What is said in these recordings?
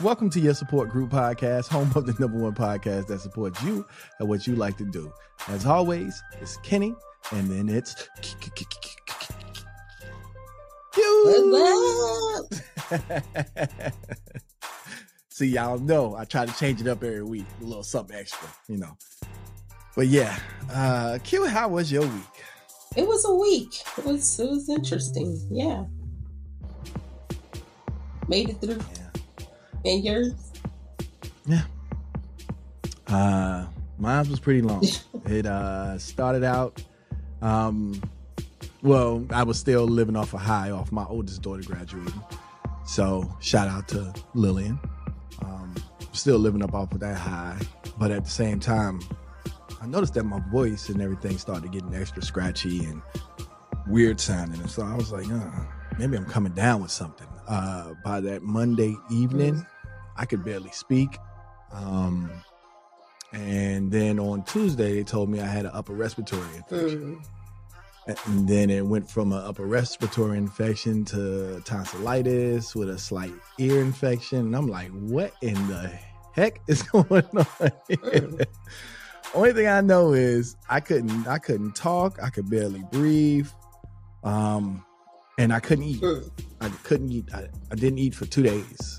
Welcome to your support group podcast, home of the #1 podcast that supports you and what you like to do. As always, it's Kenny, and then it's you. See, y'all know I try to change it up every week, a little something extra, you know. But yeah, Q, how was your week? It was a week. It was interesting. Yeah. Made it through. Yeah. And yours? Yeah. Mine was pretty long. It started out, well, I was still living off a high off my oldest daughter graduating. So shout out to Lillian. Still living up off of that high. But at the same time, I noticed that my voice and everything started getting extra scratchy and weird sounding. And so I was like, maybe I'm coming down with something. By that Monday evening, I could barely speak. And then on Tuesday, they told me I had an upper respiratory infection. And then it went from an upper respiratory infection to tonsillitis with a slight ear infection. And I'm like, what in the heck is going on here? Only thing I know is I couldn't talk. I could barely breathe. And I couldn't eat. I couldn't eat. I didn't eat for 2 days.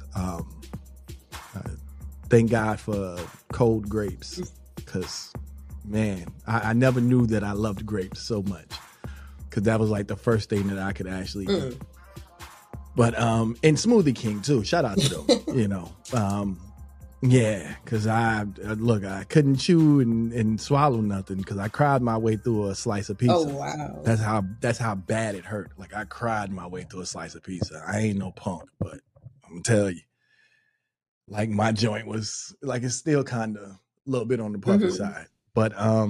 Thank God for cold grapes, because, man, I never knew that I loved grapes so much, because that was like the first thing that I could actually eat. But and Smoothie King too. Shout out to them. You know, yeah, because I couldn't chew and swallow nothing, because I cried my way through a slice of pizza. Oh wow, that's how bad it hurt. Like, I cried my way through a slice of pizza. I ain't no punk, but I'm gonna tell you, like, my joint was like, it's still kind of a little bit on the puffy side. But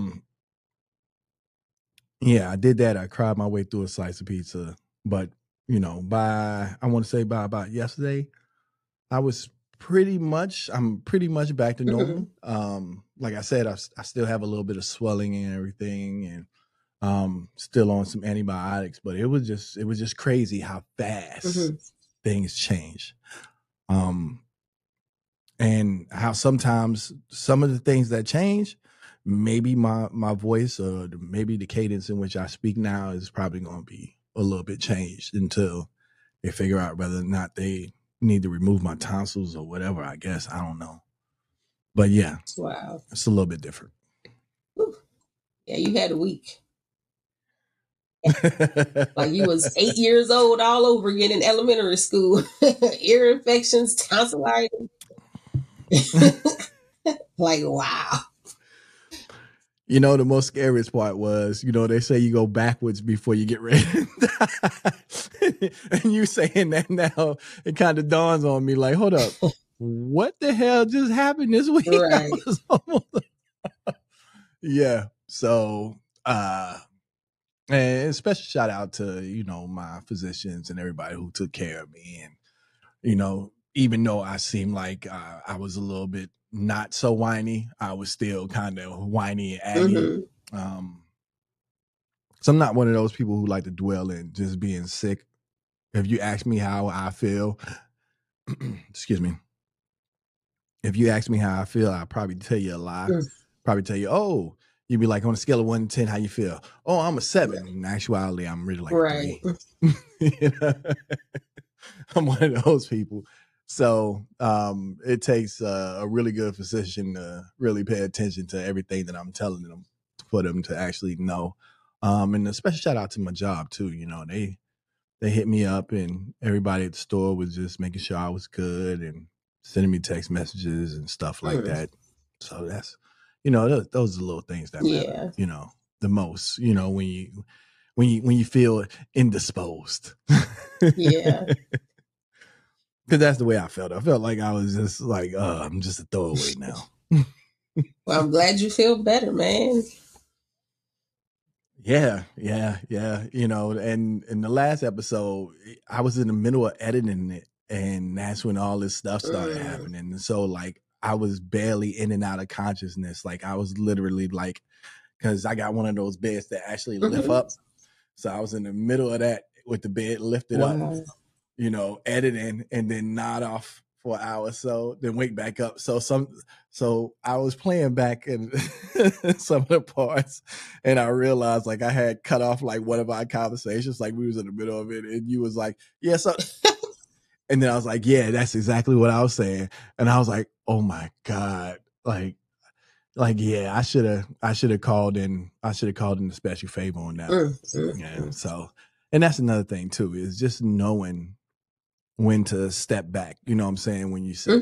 yeah, I did that. I cried my way through a slice of pizza. But, you know, by about yesterday, I'm pretty much back to normal. Like I said, I still have a little bit of swelling and everything, and still on some antibiotics, but it was just crazy how fast things change. And how sometimes some of the things that change, maybe my voice or maybe the cadence in which I speak now is probably going to be a little bit changed until they figure out whether or not they need to remove my tonsils or whatever, I guess. I don't know. But yeah, wow, it's a little bit different. Yeah, you had a week. Like you was 8 years old all over again in elementary school. Ear infections, tonsillitis. Like, wow. You know, the most scariest part was, you know, they say you go backwards before you get ready to die. And you saying that now, it kind of dawns on me like, hold up, what the hell just happened this week? Right. Yeah. So, and special shout out to, you know, my physicians and everybody who took care of me. And, you know, even though I seemed like I was a little bit not so whiny, I was still kind of whiny and aggy. So I'm not one of those people who like to dwell in just being sick. If you ask me how I feel, excuse me. If you ask me how I feel, I'll probably tell you a lie. Probably tell you, oh, you'd be like, on a scale of 1 to 10, how you feel? Oh, I'm a 7. In actuality, I'm really like a 3. You know? I'm one of those people. So it takes a really good physician to really pay attention to everything that I'm telling them, for them to actually know. And a special shout out to my job too. You know, they hit me up, and everybody at the store was just making sure I was good and sending me text messages and stuff like that. So that's, you know, those are the little things that matter, you know, the most, you know, when you feel indisposed. Yeah. Because that's the way I felt. I felt like I was just like, I'm just a throwaway now. Well, I'm glad you feel better, man. Yeah. You know, and in the last episode, I was in the middle of editing it, and that's when all this stuff started happening. And so, like, I was barely in and out of consciousness. Like, I was literally like, because I got one of those beds that actually lift up. So I was in the middle of that with the bed lifted up, you know, editing, and then nod off for an hour or so, then wake back up. So I was playing back in some of the parts, and I realized like I had cut off like one of our conversations, like we was in the middle of it, and you was like, "Yeah, so," and then I was like, "Yeah, that's exactly what I was saying," and I was like, "Oh my god, like yeah, I should have called in. I should have called in a special favor on that." Yeah, so, and that's another thing too, is just knowing when to step back. You know what I'm saying? When you say,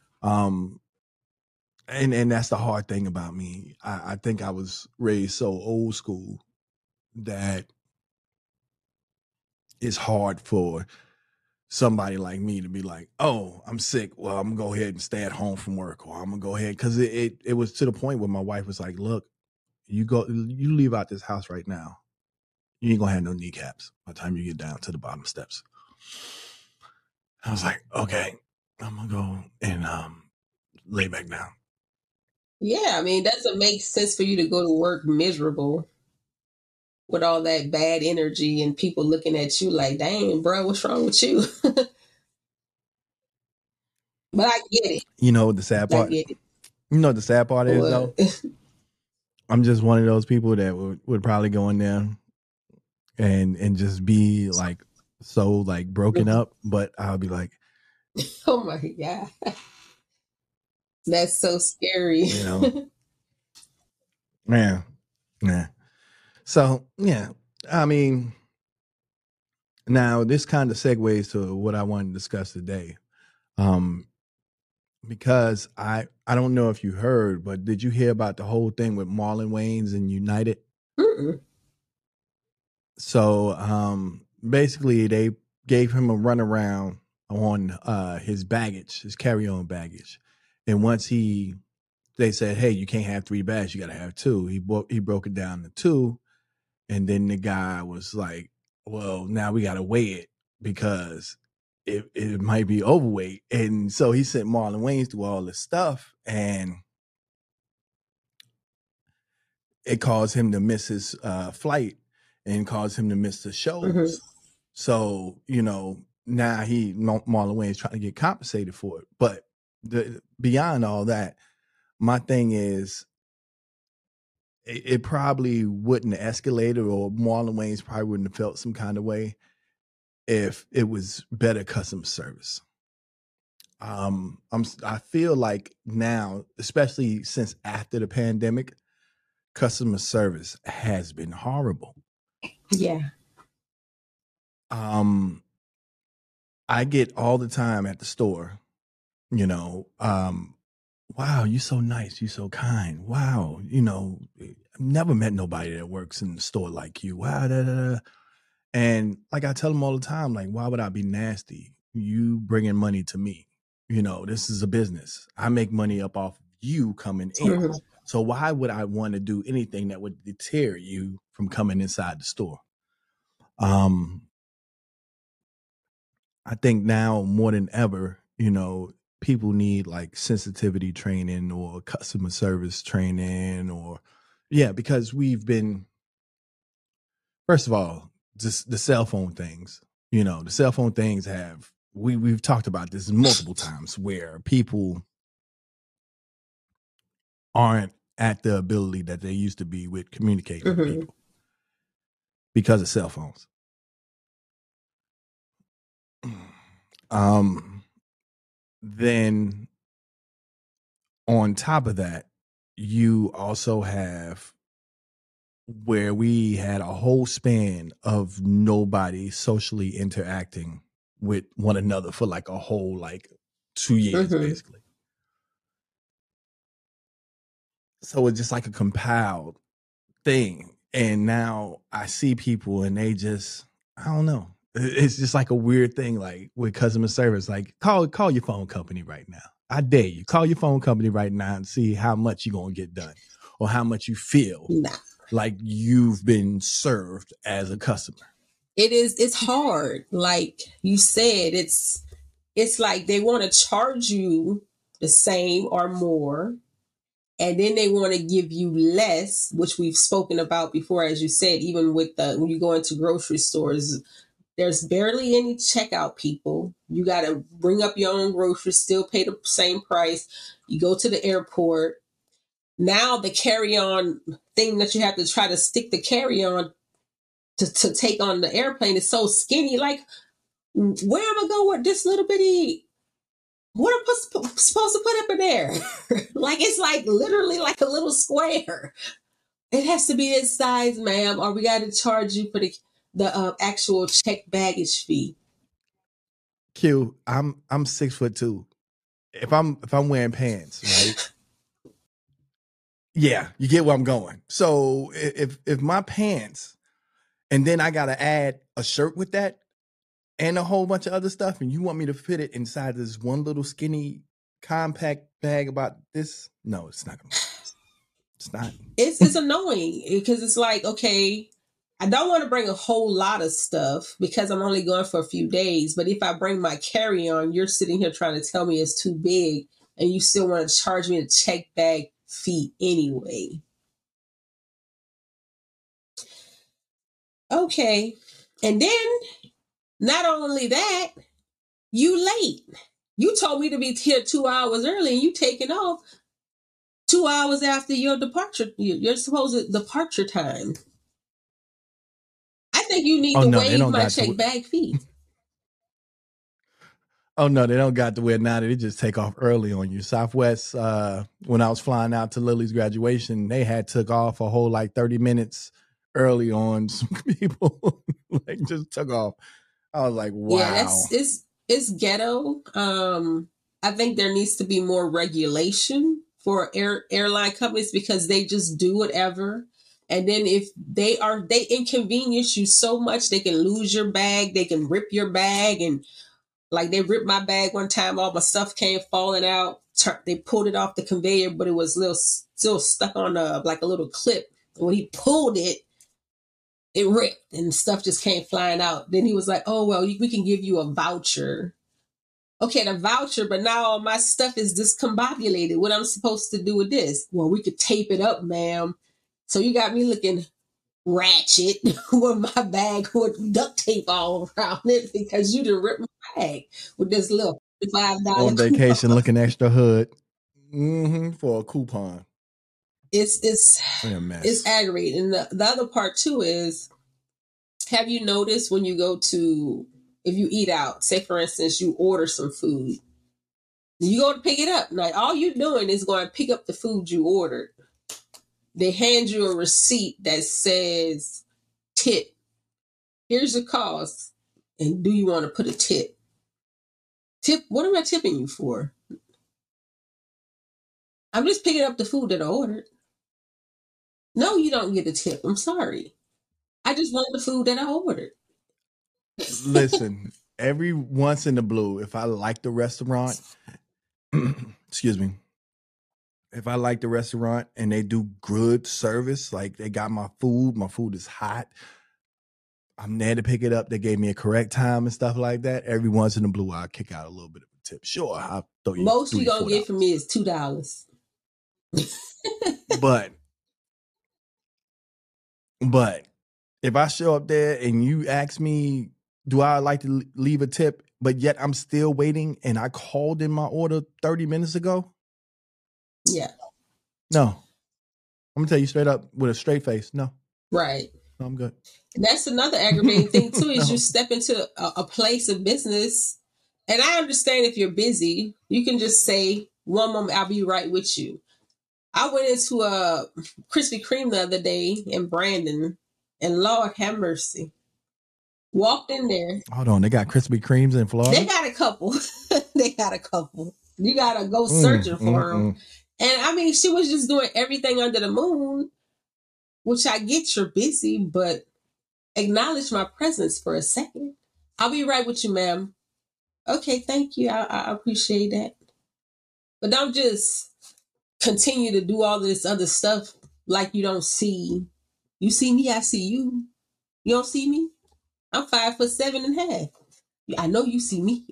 and that's the hard thing about me. I think I was raised so old school that it's hard for somebody like me to be like, "Oh, I'm sick. Well, I'm gonna go ahead and stay at home from work, or I'm gonna go ahead," because it was to the point where my wife was like, "Look, you leave out this house right now. You ain't gonna have no kneecaps by the time you get down to the bottom steps." I was like, "Okay, I'm gonna go and lay back down." Yeah, I mean, doesn't make sense for you to go to work miserable with all that bad energy and people looking at you like, dang, bro, what's wrong with you? But I get it. You know the sad part? I get it. You know what the sad part is, What? though? I'm just one of those people that would probably go in there and just be like so like broken up, but I'll be like, Oh my God. That's so scary. you know, yeah. So yeah, I mean, now this kind of segues to what I want to discuss today. Because I don't know if you heard, but did you hear about the whole thing with Marlon Wayans and United? Mm-mm. So basically they gave him a runaround on his baggage, his carry-on baggage. And once they said, "Hey, you can't have 3 bags, you got to have 2." He broke it down to 2, and then the guy was like, "Well, now we got to weigh it because it might be overweight." And so he sent Marlon Wayans through all this stuff, and it caused him to miss his flight and caused him to miss the shows. Mm-hmm. So, you know, now Marlon Wayans trying to get compensated for it. But beyond all that, my thing is, it probably wouldn't have escalated, or Marlon Wayans probably wouldn't have felt some kind of way if it was better customer service. I feel like now, especially since after the pandemic, customer service has been horrible. Yeah. I get all the time at the store, you know, wow, you so nice, you so kind. Wow, you know, I've never met nobody that works in the store like you. Wow, da, da, da. And like I tell them all the time, like, why would I be nasty? You bringing money to me. You know, this is a business. I make money up off you coming in. Mm-hmm. So why would I want to do anything that would deter you from coming inside the store? I think now more than ever, you know, people need like sensitivity training or customer service training, or because we've been, first of all, just the cell phone things. You know, the cell phone things we've talked about this multiple times, where people aren't at the ability that they used to be with communicating with people because of cell phones. Then on top of that, you also have where we had a whole span of nobody socially interacting with one another for like a whole like 2 years basically. So it's just like a compiled thing. And now I see people and they just, I don't know. It's just like a weird thing, like with customer service. Like call your phone company right now. I dare you. Call your phone company right now and see how much you're gonna get done, or how much you feel like you've been served as a customer. It's hard. Like you said, it's like they want to charge you the same or more, and then they want to give you less, which we've spoken about before, as you said, even with when you go into grocery stores, There's barely any checkout people. You got to bring up your own groceries, still pay the same price. You go to the airport. Now the carry-on thing that you have to try to stick the carry-on to take on the airplane is so skinny. Like, where am I going with this little bitty? What am I supposed to put up in there? Like, it's like literally like a little square. It has to be this size, ma'am, or we got to charge you for the actual check baggage fee. Q, I'm 6'2". If I'm wearing pants, right? Yeah, you get where I'm going. So if my pants, and then I gotta add a shirt with that and a whole bunch of other stuff, and you want me to fit it inside this one little skinny compact bag about this? No, it's not. It's not. It's annoying because it's like, okay, I don't want to bring a whole lot of stuff because I'm only going for a few days. But if I bring my carry-on, you're sitting here trying to tell me it's too big, and you still want to charge me a check bag fee anyway. Okay. And then, not only that, you late. You told me to be here 2 hours early, and you taking off 2 hours after your departure, your supposed departure time. I think you need to waive my check bag fee. Oh no, they don't got to wear now. They just take off early on you. Southwest, when I was flying out to Lily's graduation, they had took off a whole like 30 minutes early on. Some people like just took off. I was like, wow. Yeah, it's ghetto. I think there needs to be more regulation for airline companies because they just do whatever. And then if they inconvenience you so much, they can lose your bag, they can rip your bag, and like they ripped my bag one time, all my stuff came falling out. They pulled it off the conveyor, but it was still stuck on like a little clip. When he pulled it, it ripped and stuff just came flying out. Then he was like, "Oh well, we can give you a voucher." Okay, the voucher, but now all my stuff is discombobulated. What I'm supposed to do with this? Well, we could tape it up, ma'am. So you got me looking ratchet with my bag with duct tape all around it because you done ripped my bag with this little $5 on vacation coupon. Looking extra hood for a coupon. It's aggravating. And the other part too is, have you noticed when you go to, if you eat out, say for instance, you order some food, you go to pick it up. Now all you're doing is going to pick up the food you ordered. They hand you a receipt that says tip. Here's the cost. And do you want to put a tip? Tip? What am I tipping you for? I'm just picking up the food that I ordered. No, you don't get a tip. I'm sorry. I just want the food that I ordered. Listen, every once in the blue, if I like the restaurant, excuse me, if I like the restaurant and they do good service, like they got my food is hot, I'm there to pick it up. They gave me a correct time and stuff like that. Every once in the blue, I'll kick out a little bit of a tip. Sure, I'll throw you most you gonna get from me is $2. But if I show up there and you ask me, do I like to leave a tip, but yet I'm still waiting and I called in my order 30 minutes ago? Yeah. No. I'm going to tell you straight up with a straight face. No. Right. No, I'm good. And that's another aggravating thing too, is you step into a place of business. And I understand if you're busy, you can just say, one moment, I'll be right with you. I went into a Krispy Kreme the other day in Brandon, and Lord have mercy. Walked in there. Hold on, they got Krispy Kremes in Florida? They got a couple. They got a couple. You got to go searching for them. And I mean, she was just doing everything under the moon, which I get you're busy, but acknowledge my presence for a second. I'll be right with you, ma'am. Okay, thank you. I appreciate that. But don't just continue to do all this other stuff like you don't see. You see me, I see you. You don't see me? I'm 5'7.5". I know you see me.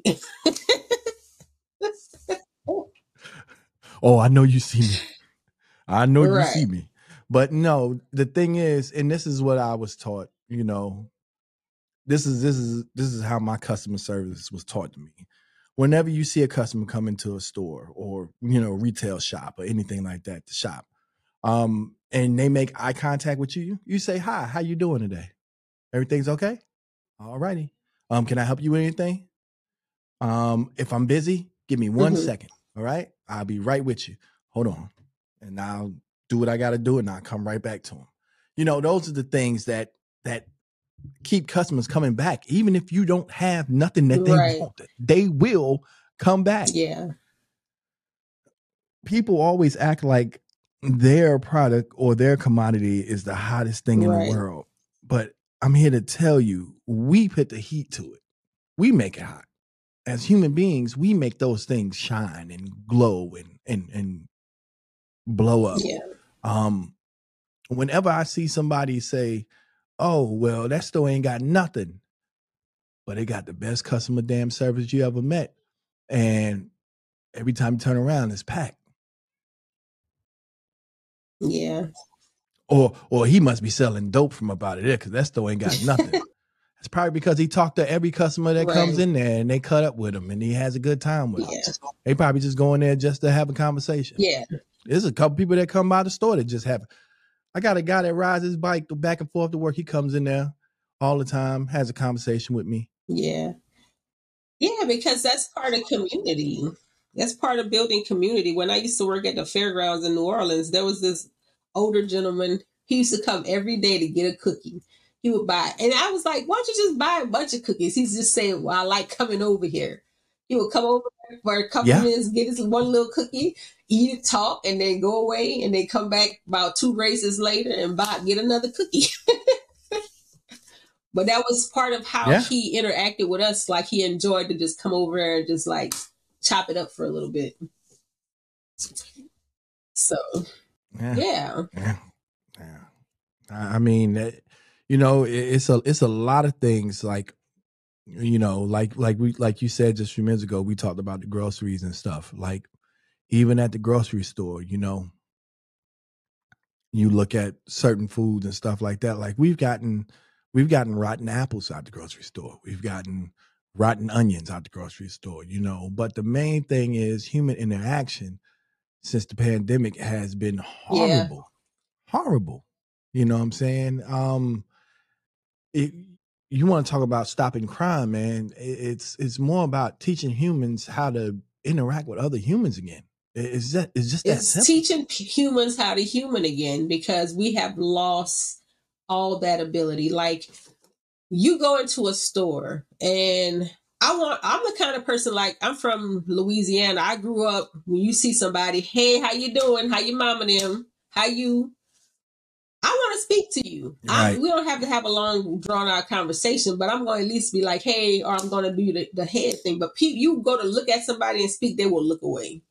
Oh, I know you see me. I know you see me. But no, the thing is, and this is what I was taught, you know, this is how my customer service was taught to me. Whenever you see a customer come into a store or retail shop or anything like that to shop, and they make eye contact with you, you say, "Hi, how you doing today? Everything's okay? All righty. Can I help you with anything? If I'm busy, give me 1 second. All right, I'll be right with you. Hold on, and I'll do what I got to do, and I'll come right back to them. Those are the things that keep customers coming back, even if you don't have nothing that they want. They will come back. Yeah. People always act like their product or their commodity is the hottest thing in the world, but I'm here to tell you, we put the heat to it. We make it hot. As human beings, we make those things shine and glow and blow up. Yeah. Whenever I see somebody say, "Oh, well, that store ain't got nothing," but they got the best customer damn service you ever met, and every time you turn around, it's packed. Yeah. Or he must be selling dope from about it there because that store ain't got nothing. It's probably because he talked to every customer that comes in there and they cut up with him and he has a good time with them. They probably just go in there just to have a conversation. Yeah. There's a couple people that come by the store that just have. I got a guy that rides his bike back and forth to work. He comes in there all the time, has a conversation with me. Yeah. Yeah, because that's part of community. That's part of building community. When I used to work at the fairgrounds in New Orleans, there was this older gentleman. He used to come every day to get a cookie. He would buy, and I was like, "Why don't you just buy a bunch of cookies?" He's just saying, "Well, I like coming over here." He would come over for a couple minutes, get his one little cookie, eat it, talk, and then go away, and then come back about 2 races later and get another cookie. But that was part of how he interacted with us. Like, he enjoyed to just come over and just like chop it up for a little bit. So, yeah. I mean, it's a lot of things. Like, like you said just a few minutes ago, we talked about the groceries and stuff. Like, even at the grocery store, you look at certain foods and stuff like that. Like, we've gotten rotten apples out the grocery store. We've gotten rotten onions out the grocery store, But the main thing is human interaction since the pandemic has been horrible. Horrible. You know what I'm saying? You want to talk about stopping crime, man. It's more about teaching humans how to interact with other humans again. It's just that simple. Teaching humans how to human again, because we have lost all that ability. Like, you go into a store and I'm the kind of person, like, I'm from Louisiana. I grew up, when you see somebody, "Hey, how you doing? How your mama them? How you?" I want to speak to you. We don't have to have a long, drawn out conversation, but I'm going to at least be like, "Hey," or I'm going to do the head thing. But you go to look at somebody and speak, they will look away.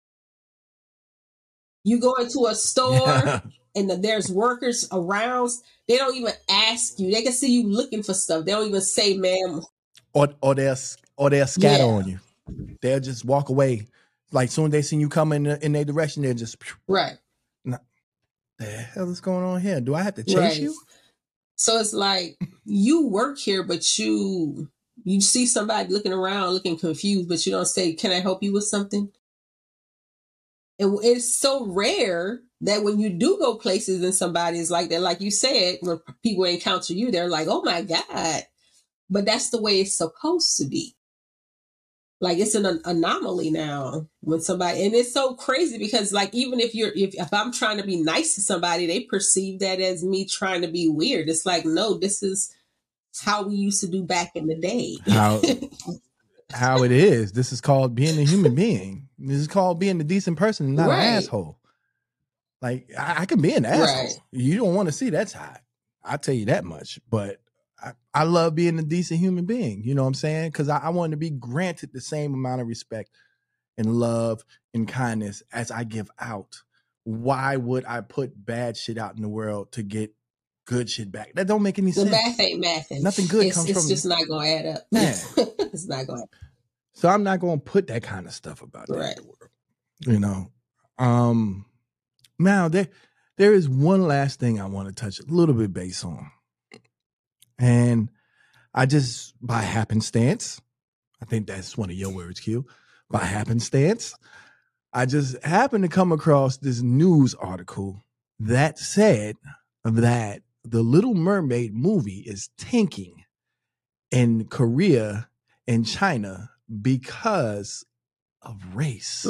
You go into a store and there's workers around. They don't even ask you. They can see you looking for stuff. They don't even say, "Ma'am." Or they'll scatter on you. They'll just walk away. Like, soon as they see you coming in their direction, they'll just the hell is going on here? Do I have to chase you? So it's like, you work here, but you see somebody looking around, looking confused, but you don't say, "Can I help you with something?" And it's so rare that when you do go places and somebody's like that, like you said, when people encounter you, they're like, "Oh my God." But that's the way it's supposed to be. Like, it's an anomaly now when somebody, and it's so crazy because, like, even if I'm trying to be nice to somebody, they perceive that as me trying to be weird. It's like, no, this is how we used to do back in the day. How it is. This is called being a human being. This is called being a decent person, not an asshole. Like, I can be an asshole. You don't want to see that's hot. I'll tell you that much. But I love being a decent human being. You know what I'm saying? Because I want to be granted the same amount of respect and love and kindness as I give out. Why would I put bad shit out in the world to get good shit back? That don't make any sense. The math ain't mathing. Nothing good comes from it. It's just not going to add up. Man. It's not going to. So I'm not going to put that kind of stuff about that in the world. Now, there is one last thing I want to touch a little bit base on. And I just, by happenstance, I think that's one of your words, Q. By happenstance, I just happened to come across this news article that said that the Little Mermaid movie is tanking in Korea and China because of race.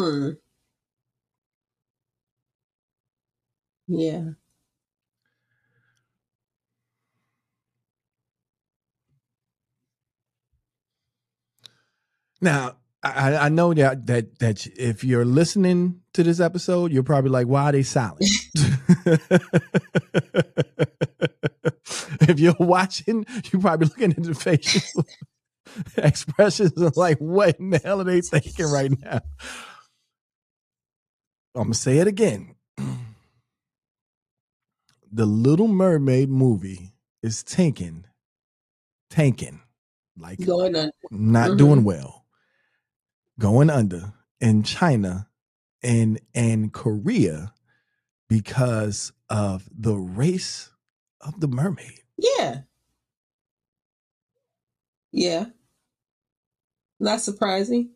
Yeah. Now, I know that if you're listening to this episode, you're probably like, why are they silent? If you're watching, you're probably looking at the facial expressions of like, what in the hell are they thinking right now? I'm going to say it again. The Little Mermaid movie is tanking, like Going under. Not doing well, going under in China and Korea because of the race of the mermaid. Yeah. Yeah. Not surprising.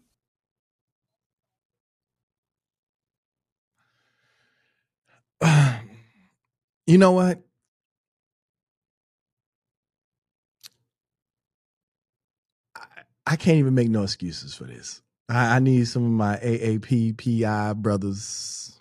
You know what? I can't even make no excuses for this. I need some of my AAPPI brothers.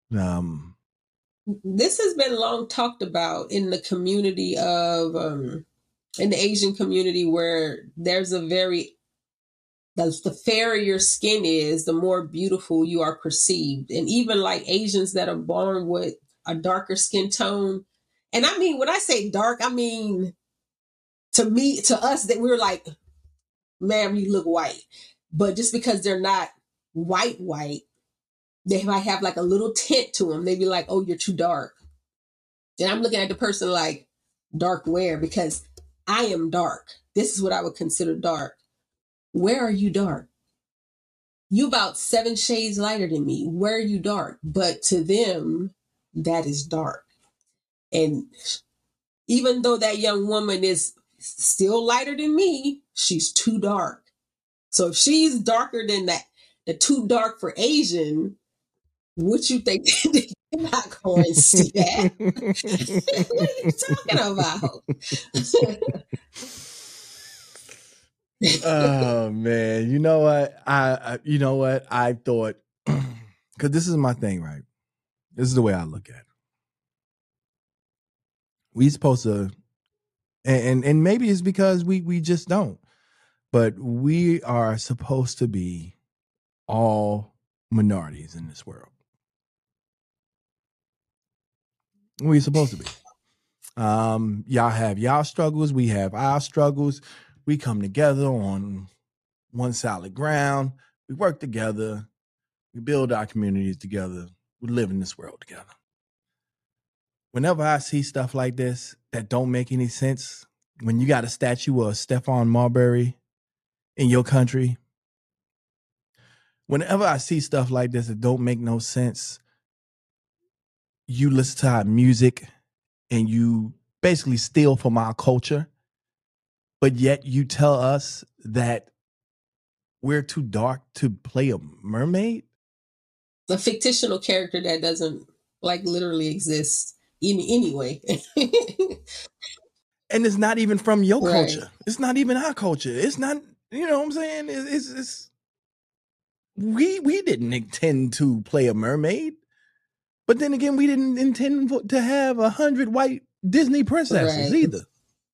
This has been long talked about in the community of in the Asian community, where there's a very the fairer your skin is, the more beautiful you are perceived. And even like Asians that are born with a darker skin tone. And I mean, when I say dark, I mean, to us, that we're like, ma'am, you look white. But just because they're not white, they might have like a little tint to them. They'd be like, oh, you're too dark. And I'm looking at the person like, dark where? Because I am dark. This is what I would consider dark. Where are you dark? You about 7 shades lighter than me. Where are you dark? But to them, that is dark. And even though that young woman is still lighter than me, she's too dark. So if she's darker than that, the too dark for Asian, what you think? They're not going to see that. What are you talking about? Oh man, you know what? I thought, because this is my thing, right? This is the way I look at it. We supposed to, and maybe it's because we just don't, but we are supposed to be all minorities in this world. We're supposed to be. Y'all have y'all struggles, we have our struggles. We come together on one solid ground. We work together. We build our communities together. We live in this world together. Whenever I see stuff like this that don't make any sense, when you got a statue of Stephon Marbury in your country, whenever I see stuff like this that don't make no sense, you listen to our music and you basically steal from our culture, but yet you tell us that we're too dark to play a mermaid? A fictional character that doesn't like literally exist in any way. And it's not even from your culture. It's not even our culture. It's not, you know what I'm saying? It's we didn't intend to play a mermaid. But then again, we didn't intend to have 100 white Disney princesses either.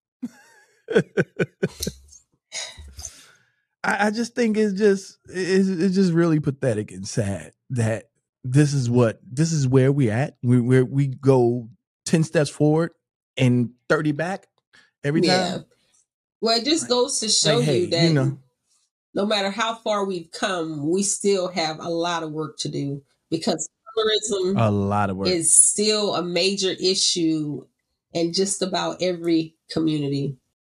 I just think it's just really pathetic and sad that this is where we're at. We go 10 steps forward and 30 back every time. Yeah. Well, it just goes to show you that no matter how far we've come, we still have a lot of work to do, because colorism is still a major issue in just about every community.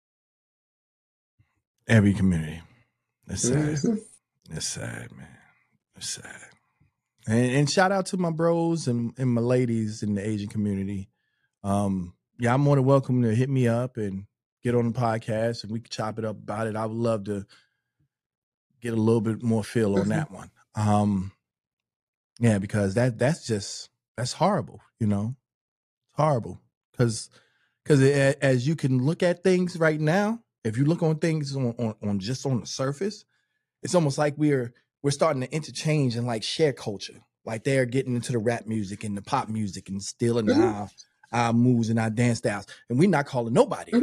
Every community. It's sad. It's sad, man. It's sad. And shout out to my bros and my ladies in the Asian community. Yeah, I'm more than welcome to hit me up and get on the podcast and we can chop it up about it. I would love to get a little bit more feel on that one. Yeah, because that's horrible, you know. It's horrible because as you can look at things right now, if you look on things on just on the surface, it's almost like we're starting to interchange and like share culture. Like they're getting into the rap music and the pop music and stealing our moves and our dance styles, and we're not calling nobody.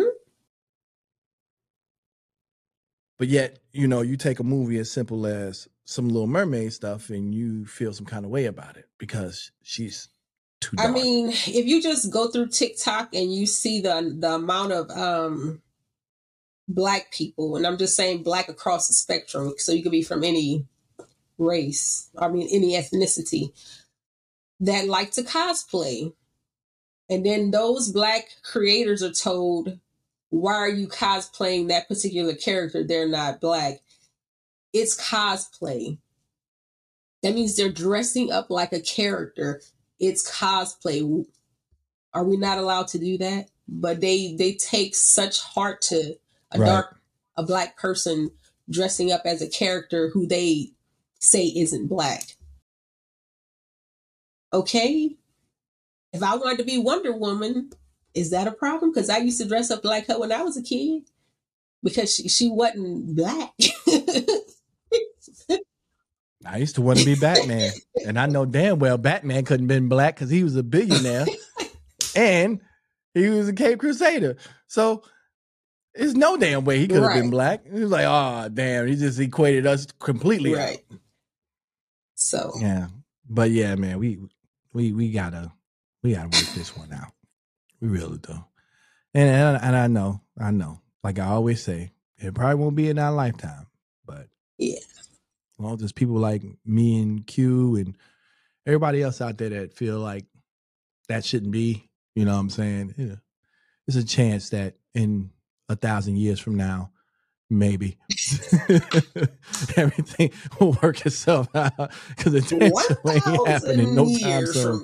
But yet, you know, you take a movie as simple as some Little Mermaid stuff and you feel some kind of way about it because she's too dark. I mean, if you just go through TikTok and you see the amount of Black people, and I'm just saying Black across the spectrum, so you could be from any race, any ethnicity, that like to cosplay. And then those Black creators are told, why are you cosplaying that particular character? They're not Black. It's cosplay. That means they're dressing up like a character. It's cosplay. Are we not allowed to do that? But they take such heart to a Black person dressing up as a character who they say isn't Black. Okay. If I wanted to be Wonder Woman, is that a problem? Because I used to dress up like her when I was a kid because she wasn't Black. I used to want to be Batman, and I know damn well Batman couldn't have been Black because he was a billionaire and he was a Cape Crusader. So there's no damn way he could have been Black. He was like, oh, damn, he just equated us completely out. So yeah, but yeah, man, we gotta work this one out. We really do. And I know. Like I always say, it probably won't be in our lifetime, but yeah. Well, there's people like me and Q and everybody else out there that feel like that shouldn't be, you know what I'm saying? Yeah. There's a chance that in 1,000 years from now, maybe everything will work itself out because it ain't happening no time soon.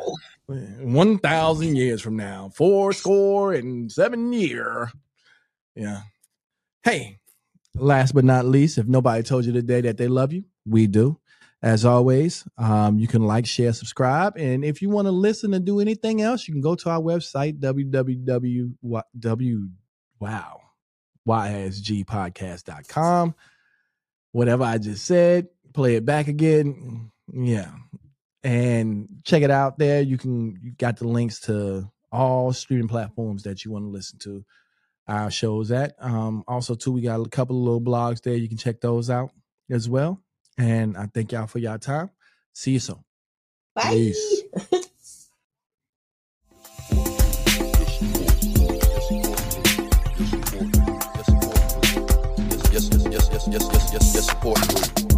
1,000 years from now, 407 years. Yeah. Hey, last but not least, if nobody told you today that they love you, we do. As always, you can like, share, subscribe. And if you want to listen and do anything else, you can go to our website, www.ysgpodcast.com. Whatever I just said, play it back again. Yeah. And check it out there. You got the links to all streaming platforms that you want to listen to our shows at. Also, too, we got a couple of little blogs there. You can check those out as well. And I thank y'all for your time. See you soon. Bye. Peace. Yes, support group.